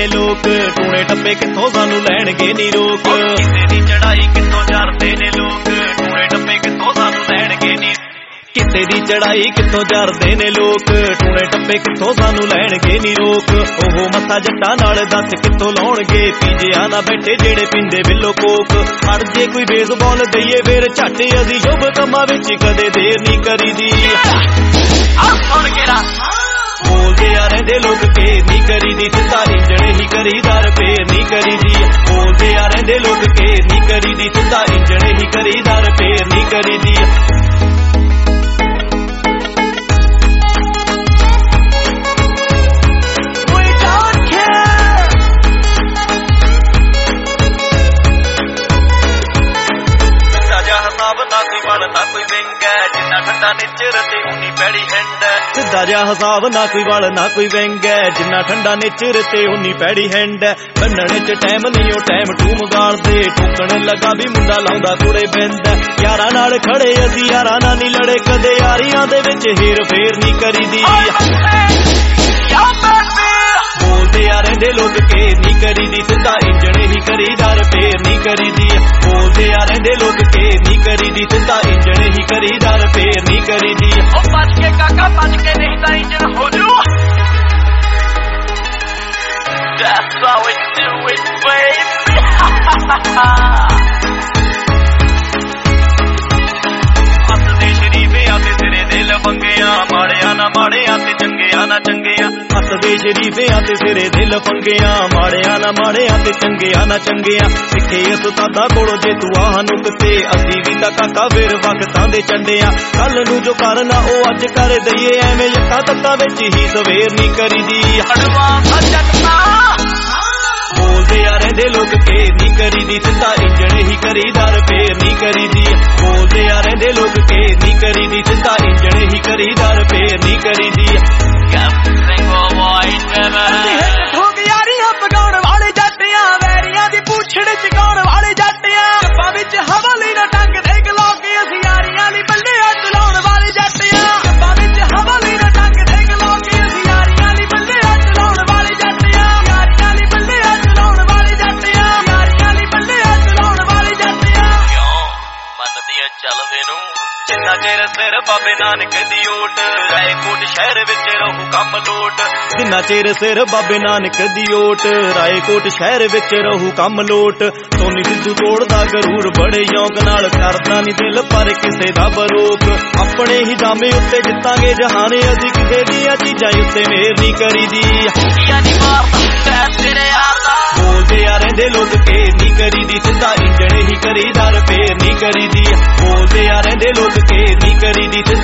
ने लोग टूने टप्पे कित्थों सानू लैणगे नी रोक किसे दी चढ़ाई कित्थों चढ़दे ने लोग टूने टप्पे कित्थों सानू लैणगे नी किसे दी चढ़ाई कित्थों चढ़दे ने लोग टूने टप्पे कित्थों सानू लैणगे नी रोक ओह मत्था जट्टां नाल दस कित्थों लाउणगे पीजिया ना बैठे जेड़े पींदे बिल्लो कोक अड़ जे कोई बेसबाल दईए फिर झट असीं शुभ कम्मां विच कदे देर नी करीदी बोलदे आ रहिंदे लोग केर नी करीदी सिद्धा इंजण ही करीदा रिपेयर नी करीदी बोलदे आ रहिंदे लोग केर नी करीदी सिद्धा इंजण ही करीदा रिपेयर नी करीदी ना कोई विंग है जिन्ना ठंडा नेचर ते उन्नी पैड़ी हैंड है सिद्धा जिहा हिसाब ना कोई वल ना कोई विंग है जिन्ना ठंडा नेचर ते उन्नी पैड़ी हैंड है बन्नने च टाइम नहीं ओ टाइम टूम गालदे ठोकण लगा भी मुंडा लाउंदा कुड़े बिंद यारां नाल खड़े असीं यारां नाल नहीं लड़े कदे यारियां दे विच हेर फेर नहीं करीदी बोलदे आ रहिंदे लोग केर नहीं करीदी सिद्धा इंजण ही करीदा रिपेयर नहीं करीदी बोलदे आ रहिंदे लोग केर नहीं करीदी सिद्धा इंजण ही करीदा रिपेयर नहीं करीदी ओ बच के काका बच के नहीं तां इंजण हो जू That's how we do it baby हੱਸਦੇ ਸ਼ਰੀਫਿਆਂ ਤੇ ਸਿਰੇ ਦੇ ਲਫੰਗਿਆਂ ਮਾੜਿਆਂ ਨਾ ਮਾੜਿਆਂ ਤੇ ਚੰਗਿਆਂ ਨਾ ਚੰਗਿਆਂ ਹੱਸਦੇ ਸ਼ਰੀਫਿਆਂ ਤੇ ਸਿਰੇ ਦੇ ਲਫੰਗਿਆਂ ਮਾੜਿਆਂ ਨਾ ਮਾੜਿਆਂ ਤੇ ਚੰਗਿਆਂ ਨਾ ਚੰਗਿਆਂ ਸਿੱਖੇ ਉਸਤਾਦਾਂ ਕੋਲੋਂ ਜੇ ਤੂੰ ਆਹ ਨੁਕਤੇ ਅਸੀਂ ਵੀ ਤਾਂ ਕਾਕਾ ਫਿਰ ਵਕਤਾਂ ਦੇ ਚੰਡਿਆਂ ਕੱਲ ਨੂੰ ਜੋ ਕਰਨਾ ਉਹ ਅੱਜ ਕਰ ਦਈਏ ਐਵੇਂ ਯੱਕਾਂ ਤੱਤਾਂ ਵਿੱਚ ਹੀ ਸਵੇਰ ਨਹੀਂ ਕਰੀਦੀ ਹੜਵਾ ਸੱਜਣਾ बोलदे आ रहिंदे लोग केर नी करीदी सिद्धा इंजण ही करीदा रिपेयर नी करीदी बोलदे आ रहिंदे लोग केर नी करीदी सिद्धा इंजण ही करीदा रिपेयर नी करीदी ठोक यारियां पगाउण वाले जट्टियां वैरियां दी पूछड़ चगाउण वाले जट्टियां डब्बा विच हवाली ना टंग दे गलोक असीं यारियां ली बल्ले चलाउण वाले जट्टियां डब्बा विच हवाली ना टंग दे गलोक असीं यारियां ली बल्ले चलाउण वाले जट्टियां यारियां ली बल्ले ਚੱਲਦੇ ਨੂੰ ਜਿੰਨਾ ਚਿਰ ਸਿਰ ਬਾਬੇ ਨਾਨਕ ਦੀ ਓਟ ਰਾਏਕੋਟ ਸ਼ਹਿਰ ਵਿੱਚ ਰਹੂ ਕੰਮ ਲੋਟ ਜਿੰਨਾ ਚਿਰ ਸਿਰ ਬਾਬੇ ਨਾਨਕ ਦੀ ਓਟ ਰਾਏਕੋਟ ਸ਼ਹਿਰ ਵਿੱਚ ਰਹੂ ਕੰਮ ਲੋਟ ਸੋਨੀ ਸਿੱਧੂ ਤੋੜਦਾ ਗਰੂਰ ਬੜੇ ਯੋਗ ਨਾਲ ਕਰਦਾ ਨੀ ਦਿਲ ਪਰ ਕਿਸੇ ਦਾ ਬਰੋਕ ਆਪਣੇ ਹੀ ਦਾਮੇ ਉੱਤੇ ਜਿੱਤਾਂਗੇ ਜਹਾਨ ਅਸੀਂ ਕਿਸੇ ਦੀਆਂ ਚੀਜ਼ਾਂ ਉੱਤੇ ਮੇਰ ਨਹੀਂ ਕਰੀਦੀ बोलदे आ रहिंदे लोग केर नहीं करीदी सिद्धा इंजण ही करीदा रिपेयर नहीं करीदी बोलदे आ रहिंदे लोग केर नहीं करीदी